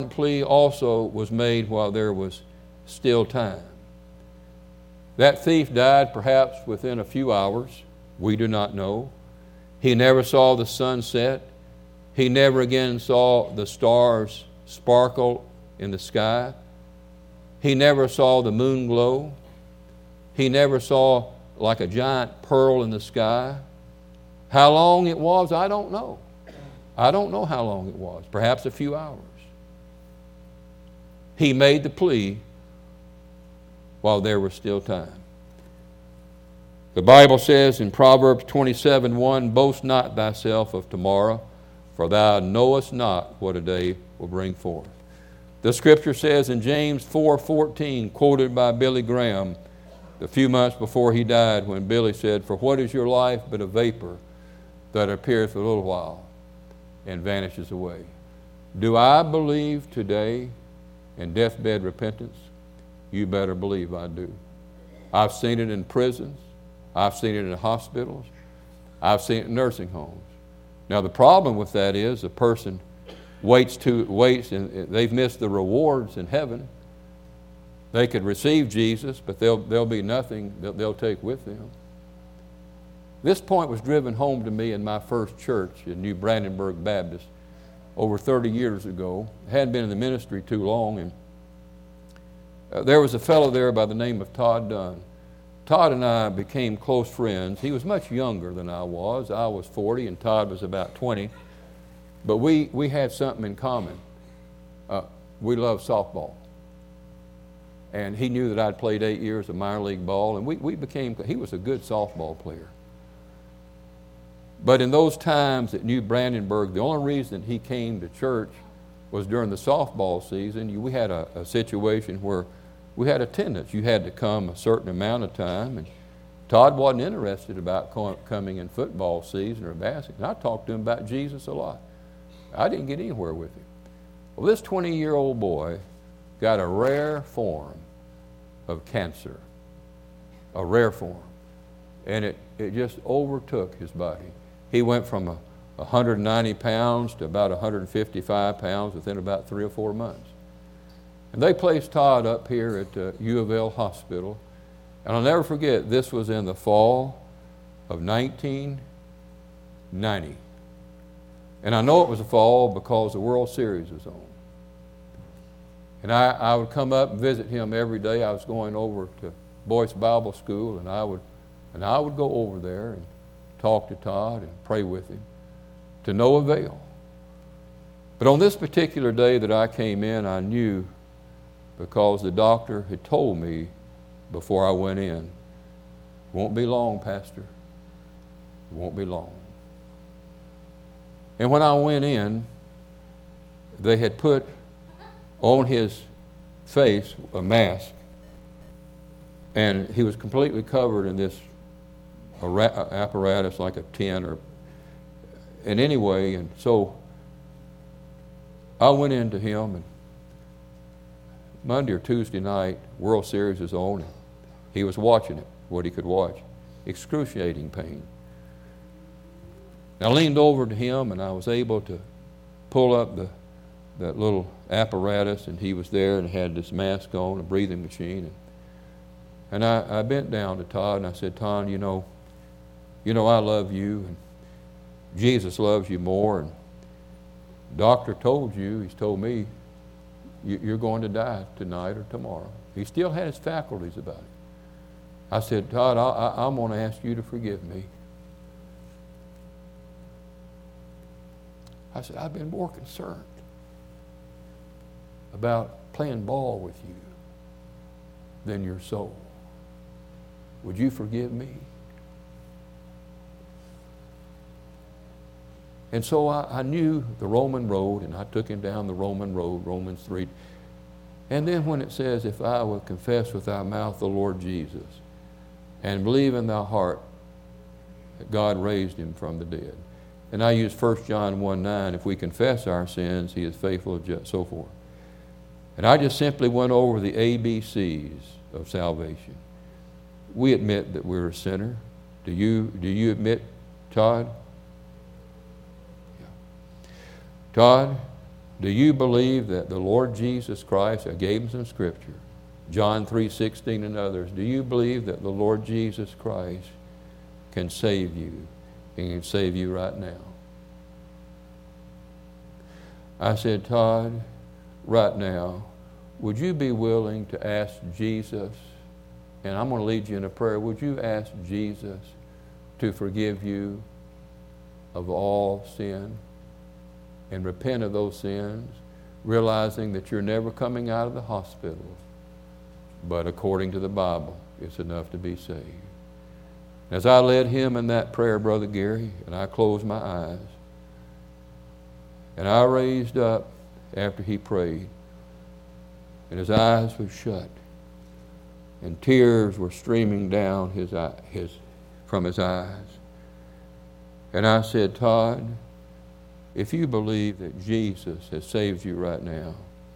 plea also was made while there was still time. That thief died perhaps within a few hours. We do not know. He never saw the sun set. He never again saw the stars sparkle in the sky. He never saw the moon glow. He never saw like a giant pearl in the sky. How long it was, I don't know. I don't know how long it was. Perhaps a few hours. He made the plea while there was still time. The Bible says in Proverbs 27:1, "Boast not thyself of tomorrow, for thou knowest not what a day will bring forth." The Scripture says in James 4:14, quoted by Billy Graham a few months before he died, when Billy said, "For what is your life but a vapor that appeareth for a little while and vanishes away?" Do I believe today in deathbed repentance? You better believe I do. I've seen it in prisons. I've seen it in hospitals. I've seen it in nursing homes. Now the problem with that is the person waits and they've missed the rewards in heaven. They could receive Jesus, but there'll be nothing that they'll take with them. This point was driven home to me in my first church in New Brandenburg Baptist over 30 years ago. I hadn't been in the ministry too long, and there was a fellow there by the name of Todd Dunn. Todd and I became close friends. He was much younger than I was. I was 40 and Todd was about 20. But we had something in common. We loved softball. And he knew that I'd played 8 years of minor league ball, and he was a good softball player. But in those times at New Brandenburg, the only reason he came to church was during the softball season. We had a situation where we had attendance. You had to come a certain amount of time, and Todd wasn't interested about coming in football season or basketball. And I talked to him about Jesus a lot. I didn't get anywhere with him. Well, this 20-year-old boy got a rare form of cancer, a rare form, and it just overtook his body. He went from 190 pounds to about 155 pounds within about 3 or 4 months. And they placed Todd up here at U of L Hospital. And I'll never forget, this was in the fall of 1990. And I know it was a fall because the World Series was on. And I would come up and visit him every day. I was going over to Boyce Bible School, and I would go over there and talk to Todd and pray with him, to no avail. But on this particular day that I came in, I knew, because the doctor had told me before I went in, "Won't be long, Pastor. It won't be long." And when I went in, they had put on his face a mask, and he was completely covered in this apparatus like a tin and anyway, and so I went into him, and Monday or Tuesday night, World Series was on, and he was watching it, what he could watch. Excruciating pain. I leaned over to him, and I was able to pull up that little apparatus, and he was there and had this mask on, a breathing machine. And I bent down to Todd, and I said, "Todd, you know I love you, and Jesus loves you more, and the doctor told you, he's told me, you're going to die tonight or tomorrow." He still had his faculties about it. I said, "Todd, I'm going to ask you to forgive me." I said, "I've been more concerned about playing ball with you than your soul. Would you forgive me?" And so I knew the Roman road, and I took him down the Roman road, Romans 3. And then when it says, "If I will confess with thy mouth the Lord Jesus, and believe in thy heart that God raised him from the dead." And I use 1 John 1:9, "If we confess our sins, he is faithful and just," so forth. And I just simply went over the ABCs of salvation. We admit that we're a sinner. Do you admit, Todd? Yeah. Todd, Do you believe that the Lord Jesus Christ, I gave him some scripture, John 3:16 and others, do you believe that the Lord Jesus Christ can save you and can save you right now? I said, Todd, right now, would you be willing to ask Jesus, and I'm going to lead you in a prayer, would you ask Jesus to forgive you of all sin and repent of those sins, realizing that you're never coming out of the hospital, but according to the Bible, it's enough to be saved. As I led him in that prayer, Brother Gary, and I closed my eyes, and I raised up after he prayed, and his eyes were shut, and tears were streaming down from his eyes. And I said, Todd, if you believe that Jesus has saved you right now,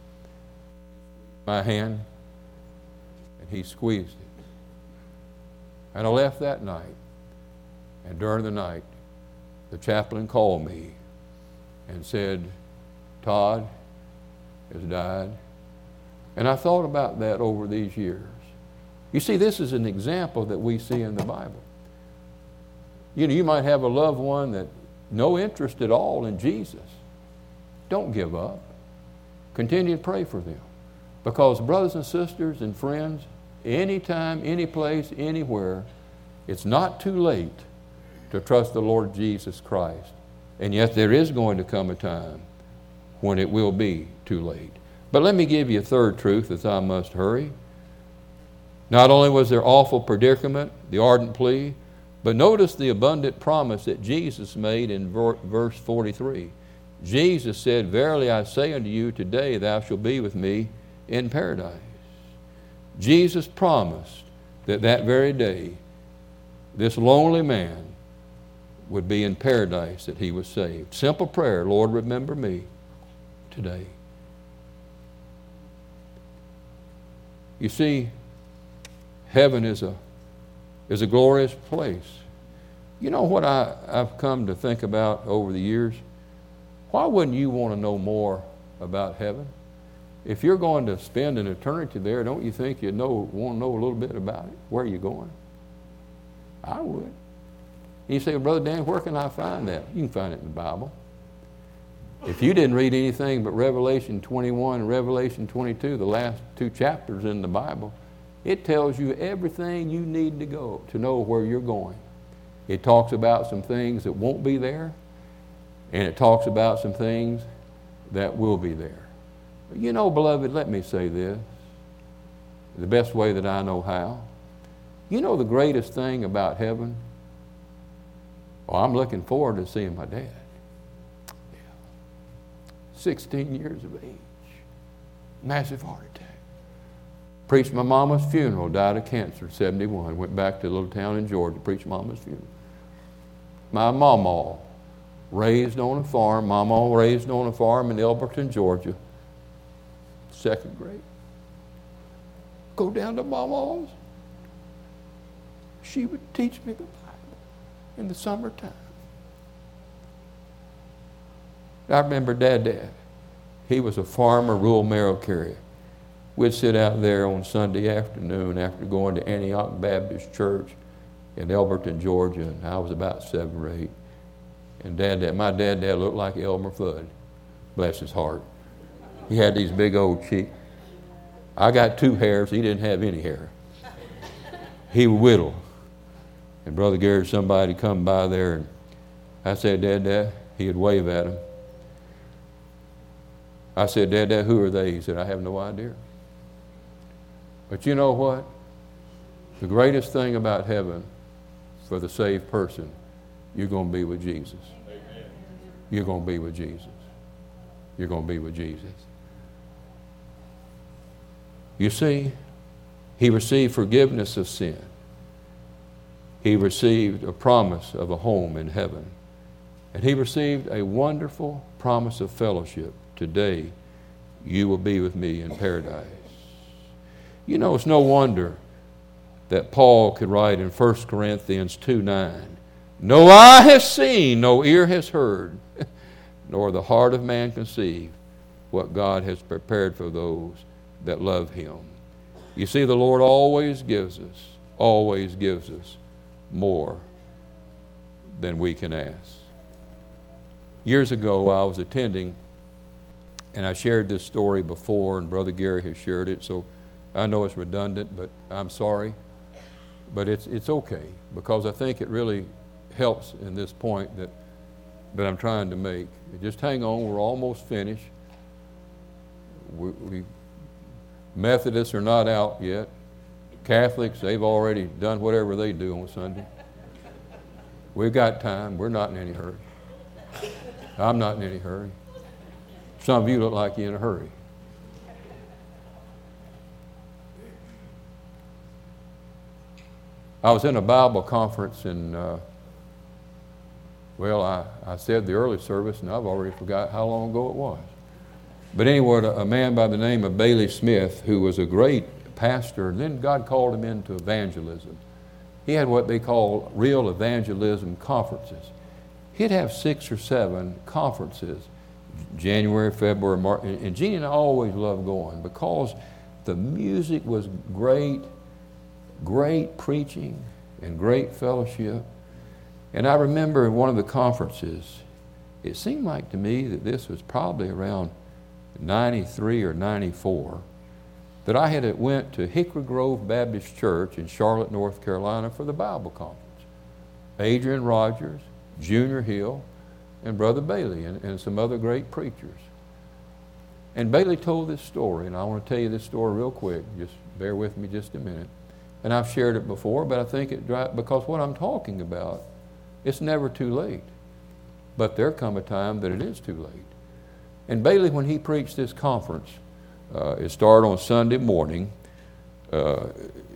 my hand, and he squeezed it. And I left that night, and during the night, the chaplain called me and said, Todd has died. And I thought about that over these years. You see, this is an example that we see in the Bible. You know, you might have a loved one that no interest at all in Jesus. Don't give up. Continue to pray for them. Because brothers and sisters and friends, anytime, any place, anywhere, it's not too late to trust the Lord Jesus Christ. And yet there is going to come a time when it will be too late. But let me give you a third truth as I must hurry. Not only was there awful predicament, the ardent plea, but notice the abundant promise that Jesus made in verse 43. Jesus said, Verily I say unto you, today thou shalt be with me in paradise. Jesus promised that that very day, this lonely man would be in paradise, that he was saved. Simple prayer, Lord, remember me today. You see, heaven is a glorious place. You know what I've come to think about over the years? Why wouldn't you want to know more about heaven? If you're going to spend an eternity there, don't you think you'd want to know a little bit about it? Where are you going? I would. You say, Brother Dan, where can I find that? You can find it in the Bible. If you didn't read anything but Revelation 21 and Revelation 22, the last two chapters in the Bible, it tells you everything you need to know where you're going. It talks about some things that won't be there, and it talks about some things that will be there. But you know, beloved, let me say this, the best way that I know how. You know the greatest thing about heaven? Well, I'm looking forward to seeing my dad. 16 years of age, massive heart attack. Preached my mama's funeral, died of cancer, 71. Went back to a little town in Georgia, preached mama's funeral. My mama, raised on a farm, in Elberton, Georgia, second grade. Go down to mama's. She would teach me the Bible in the summertime. I remember Dad. He was a farmer, rural mail carrier. We'd sit out there on Sunday afternoon after going to Antioch Baptist Church in Elberton, Georgia, and I was about 7 or 8. And my dad looked like Elmer Fudd, bless his heart. He had these big old cheeks. I got 2 hairs, he didn't have any hair. He was whittled. And Brother Gary, somebody come by there, and I said, Dad, he'd wave at him. I said, Dad, who are they? He said, I have no idea. But you know what? The greatest thing about heaven for the saved person, you're going to be with Jesus. Amen. You're going to be with Jesus. You're going to be with Jesus. You see, he received forgiveness of sin. He received a promise of a home in heaven. And he received a wonderful promise of fellowship. Today, you will be with me in paradise. You know, it's no wonder that Paul could write in 1 Corinthians 2:9, no eye has seen, no ear has heard, nor the heart of man conceived what God has prepared for those that love Him. You see, the Lord always gives us more than we can ask. Years ago, I was attending, and I shared this story before, and Brother Gary has shared it, so I know it's redundant, but I'm sorry. But it's okay, because I think it really helps in this point that I'm trying to make. Just hang on, we're almost finished. We Methodists are not out yet. Catholics, they've already done whatever they do on Sunday. We've got time. We're not in any hurry. I'm not in any hurry. Some of you look like you're in a hurry. I was in a Bible conference and I said the early service, and I've already forgot how long ago it was. But anyway, a man by the name of Bailey Smith, who was a great pastor, and then God called him into evangelism. He had what they call real evangelism conferences. He'd have 6 or 7 conferences, January, February, March, and Jeannie and I always loved going because the music was great, great preaching, and great fellowship. And I remember in one of the conferences, it seemed like to me that this was probably around 93 or 94, that I had went to Hickory Grove Baptist Church in Charlotte, North Carolina for the Bible conference. Adrian Rogers, Junior Hill, and Brother Bailey, and some other great preachers. And Bailey told this story, and I want to tell you this story real quick. Just bear with me just a minute. And I've shared it before, but I think because what I'm talking about, it's never too late. But there come a time that it is too late. And Bailey, when he preached this conference, it started on Sunday morning. No,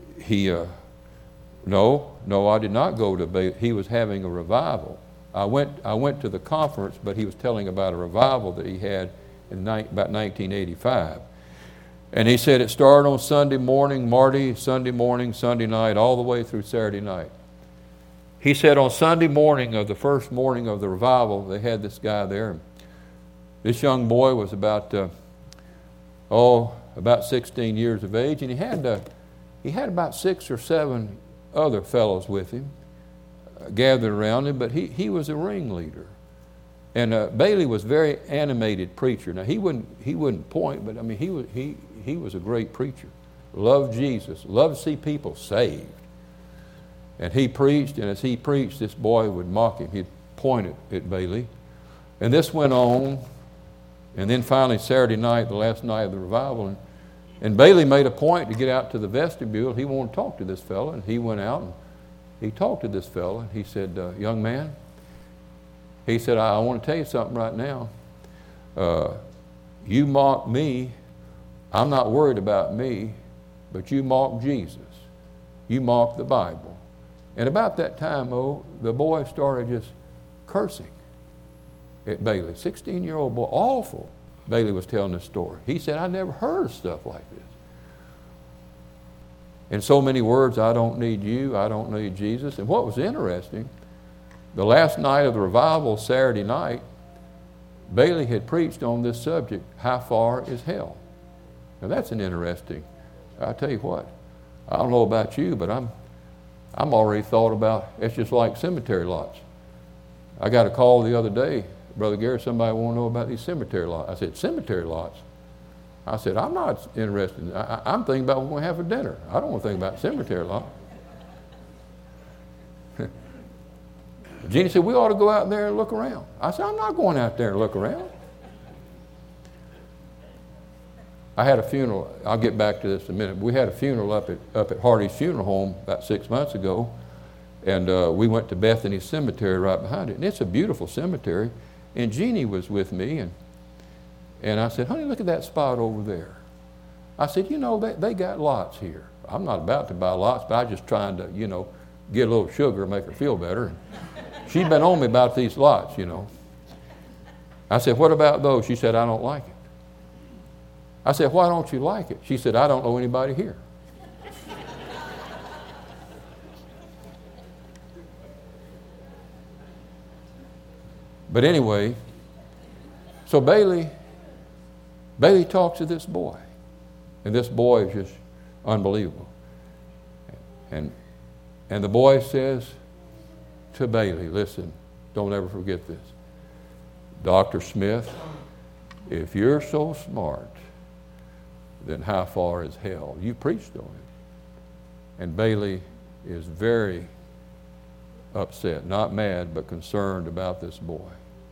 I did not go to Bailey. He was having a revival. I went to the conference, but he was telling about a revival that he had in about 1985. And he said it started on Sunday morning, Sunday morning, Sunday night, all the way through Saturday night. He said on Sunday morning of the first morning of the revival, they had this guy there. This young boy was about 16 years of age, and he had about 6 or 7 other fellows with him gathered around him, but he was a ringleader. And Bailey was a very animated preacher. Now he wouldn't point, but I mean he was a great preacher. Loved Jesus, loved to see people saved. And he preached, and as he preached, this boy would mock him. He'd point at Bailey. And this went on, and then finally Saturday night, the last night of the revival, and Bailey made a point to get out to the vestibule. He wanted to talk to this fellow, and he went out and he talked to this fellow. He said, young man, he said, I want to tell you something right now. You mock me. I'm not worried about me, but you mock Jesus. You mock the Bible. And about that time, the boy started just cursing at Bailey. 16-year-old boy, awful. Bailey was telling this story. He said, I never heard of stuff like this. In so many words, I don't need you, I don't need Jesus. And what was interesting, the last night of the revival, Saturday night, Bailey had preached on this subject, how far is hell? Now that's an interesting, I'll tell you what, I don't know about you, but I'm already thought about, it's just like cemetery lots. I got a call the other day, Brother Gary, somebody want to know about these cemetery lots. I said, cemetery lots? I said, I'm not interested. I'm thinking about what we're going to have for dinner. I don't want to think about cemetery lot. Jeannie said, we ought to go out there and look around. I said, I'm not going out there and look around. I had a funeral. I'll get back to this in a minute. We had a funeral up at Hardy's Funeral Home about 6 months ago, and we went to Bethany Cemetery right behind it. And it's a beautiful cemetery. And Jeannie was with me, and I said, honey, look at that spot over there. I said, they got lots here. I'm not about to buy lots, but I'm just trying to, get a little sugar and make her feel better. And she'd been on me about these lots, I said, what about those? She said, I don't like it. I said, why don't you like it? She said, I don't know anybody here. But anyway, so Bailey Bailey talks to this boy, and this boy is just unbelievable. And the boy says to Bailey, listen, don't ever forget this. Dr. Smith, if you're so smart, then how far is hell? You preached on it. And Bailey is very upset, not mad, but concerned about this boy.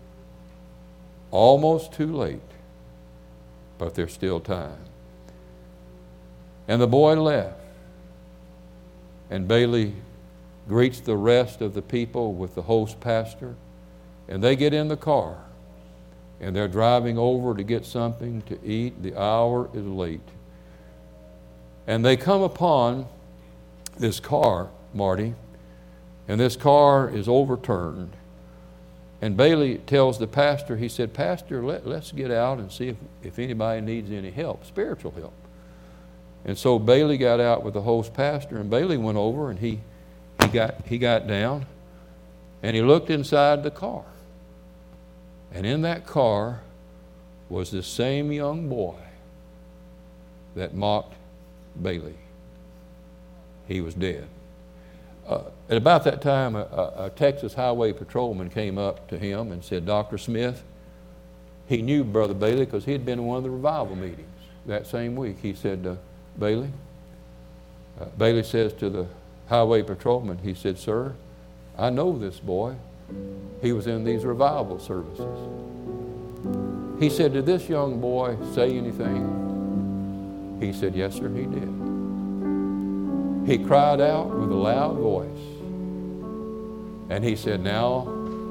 Almost too late, but there's still time. And the boy left. And Bailey greets the rest of the people with the host pastor. And they get in the car. And they're driving over to get something to eat. The hour is late. And they come upon this car, Marty, and this car is overturned. And Bailey tells the pastor, he said, Pastor, let's get out and see if anybody needs any help, spiritual help. And so Bailey got out with the host pastor, and Bailey went over and he got down and he looked inside the car. And in that car was this same young boy that mocked Bailey. He was dead. At about that time, a Texas highway patrolman came up to him and said, Dr. Smith, he knew Brother Bailey because he had been in one of the revival meetings that same week. He said, Bailey says to the highway patrolman, he said, Sir, I know this boy. He was in these revival services. He said, did this young boy say anything? He said, yes, sir, he did. He cried out with a loud voice. And he said, now,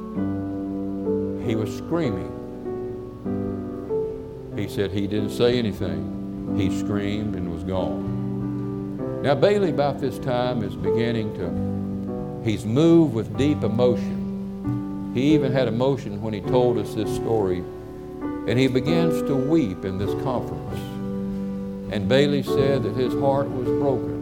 he was screaming. He said he didn't say anything. He screamed and was gone. Now, Bailey, about this time, is he's moved with deep emotion. He even had emotion when he told us this story. And he begins to weep in this conference. And Bailey said that his heart was broken.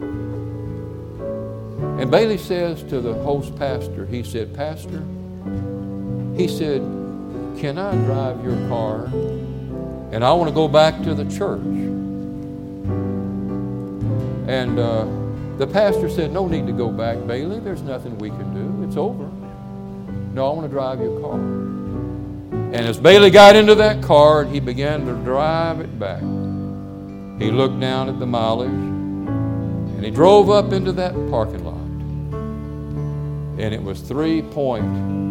And Bailey says to the host pastor, he said, Pastor, he said, can I drive your car? And I want to go back to the church. And the pastor said, no need to go back, Bailey. There's nothing we can do. It's over. No, I want to drive your car. And as Bailey got into that car and he began to drive it back, he looked down at the mileage and he drove up into that parking lot. And it was 3.2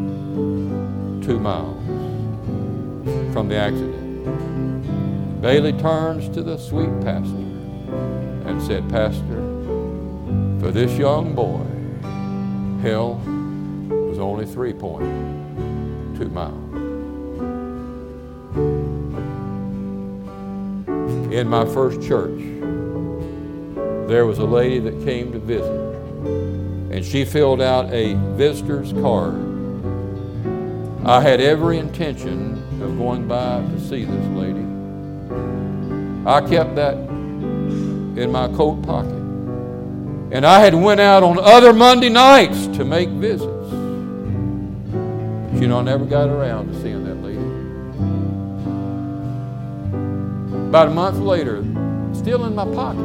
miles from the accident. Bailey turns to the sweet pastor and said, Pastor, for this young boy, hell was only 3.2 miles. In my first church, there was a lady that came to visit. And she filled out a visitor's card. I had every intention of going by to see this lady. I kept that in my coat pocket. And I had went out on other Monday nights to make visits. But I never got around to seeing that lady. About a month later, still in my pocket,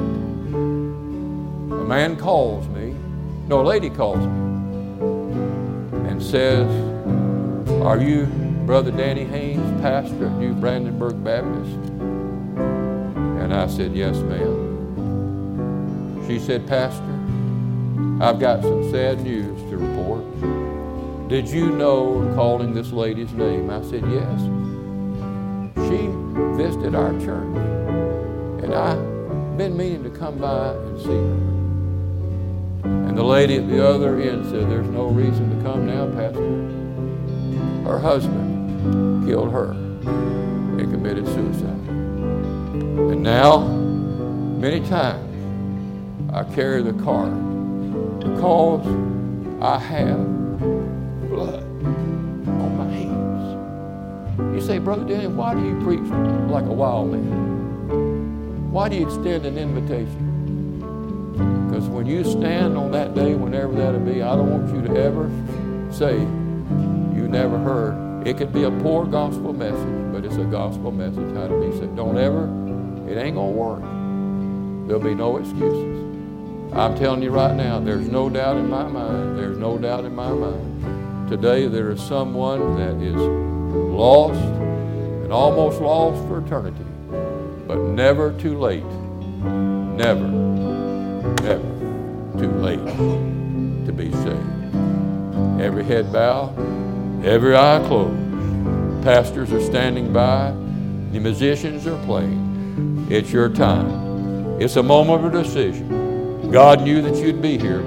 a man calls me. No, a lady calls me and says, are you Brother Danny Haynes, pastor at New Brandenburg Baptist? And I said, yes, ma'am. She said, Pastor, I've got some sad news to report. Did you know, calling this lady's name? I said, yes. She visited our church, and I've been meaning to come by and see her. And the lady at the other end said, there's no reason to come now, Pastor. Her husband killed her and committed suicide. And now, many times, I carry the card because I have blood on my hands. You say, Brother Danny, why do you preach like a wild man? Why do you extend an invitation? Because when you stand on that day, whenever that'll be, I don't want you to ever say you never heard It could be a poor gospel message, but it's a gospel message how to be saved. Don't ever, it ain't going to work. There'll be no excuses. I'm telling you right now, there's no doubt in my mind. There's no doubt in my mind. Today there is someone that is lost and almost lost for eternity, but never too late. Never, never too late to be saved. Every head bowed, every eye closed. Pastors are standing by. The musicians are playing. It's your time. It's a moment of decision. God knew that you'd be here.